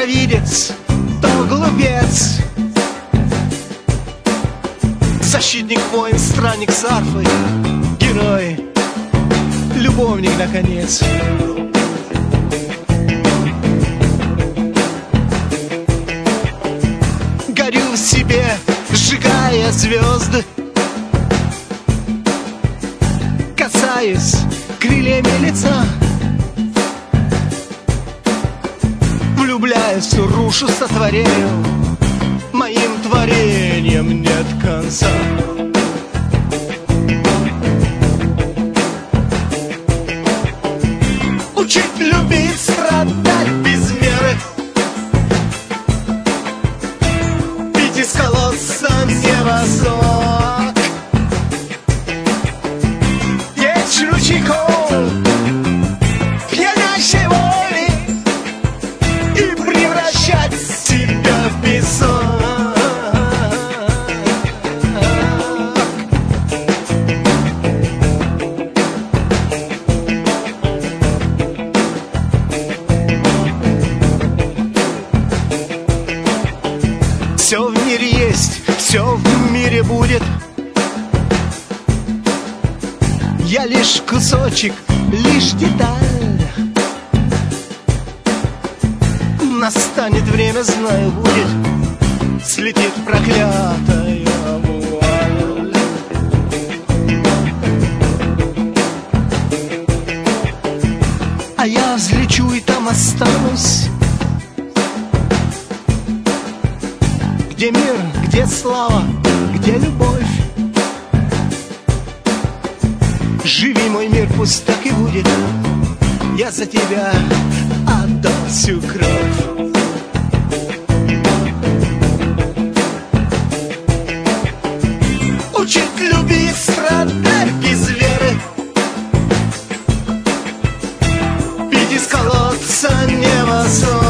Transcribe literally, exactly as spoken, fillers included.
провидец, то глупец. Защитник, воин, странник с арфой, герой, любовник, наконец. Горю в себе, сжигая звезды, касаюсь крыльями лица, влюбляюсь, рушу, сотворяю, моим творением нет конца. Учить, любить, страдать без меры, пить из колодца невозможно. Есть ручейков пьянящей воли и превращать себя в песок. Все в мире есть, все в мире будет. Я лишь кусочек, лишь деталь. Настанет время, знаю, будет, слетит проклятая вуаль. А я взлечу и там останусь, где мир, где слава, где любовь. Живи, мой мир, пусть так и будет. Я за тебя отдал всю кровь. Учить, любить, страдать без веры, пить из колодца невозможно.